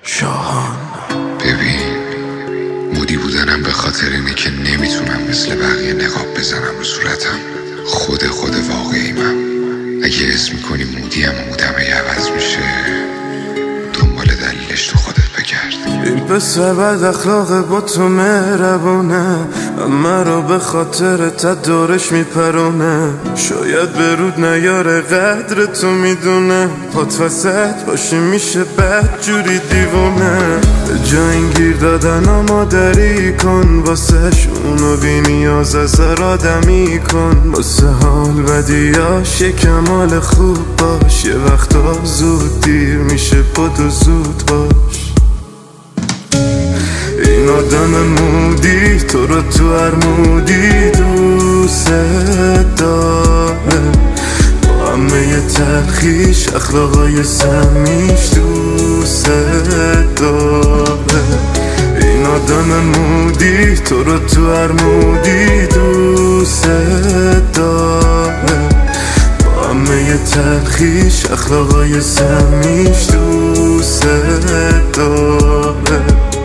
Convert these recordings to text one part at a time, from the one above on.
شاهان. ببین، مودی بودنم به خاطر اینه که نمیتونم مثل بقیه نقاب بزنم رو صورتم. خود واقعیمم. اگه اسم میکنی مودیم و مودمه عوض میشه، دنبال دلیلش تو خودت بگرد. این پسر بد اخلاق با تو مهربونه، اما رو به خاطر دورش میپرونه. شاید به رود نیاره قدر تو میدونه، پات وسط باشی میشه بد جوری دیوونه. به جا این گیر دادن مادری کن واسش، اونو بی نیاز از آدمی کن. واسه حال بدیاش یه کمال خوب باش، یه وقتا زود دیر میشه بدو زود باش. این آدم مودی تو رو تو هر مودی دوست داره، با همه تلخیش اخلاقای سمیش دوست داره. این آدم مودی تو رو تو هر مودی دوست داره، با همه تلخیش اخلاقای سمیش دوست داره.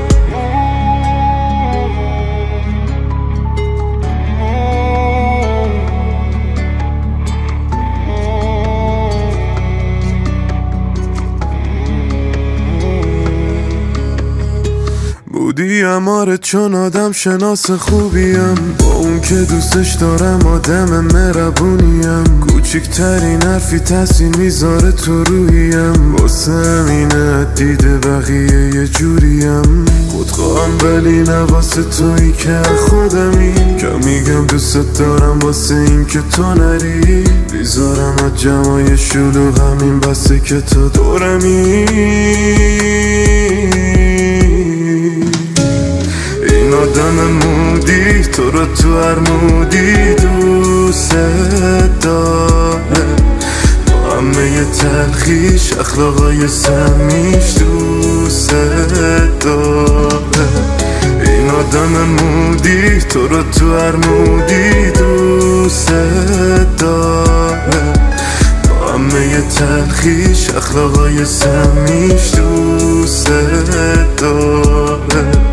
بودی اماره چون آدم شناس خوبیم، با اون که دوستش دارم آدم مهربونیم. کوچکترین حرفی تاثیر میذاره تو رویم، واسه همینه دیده بقیه یه جوریم. خودخواهم ولی نه واسه تویی که خودمیم، که میگم دوست دارم واسه این که تو نری. بیزارم از جمعای شلوغ همین بسه که تو دورمی. آدم مودی تو رو تو هر مودی دوست داره، با همه تلخیش اخلاقای سمیش دوست داره. این آدم مودی تو رو تو هر مودی دوست داره، با همه تلخیش اخلاقای سمیش دوست داره.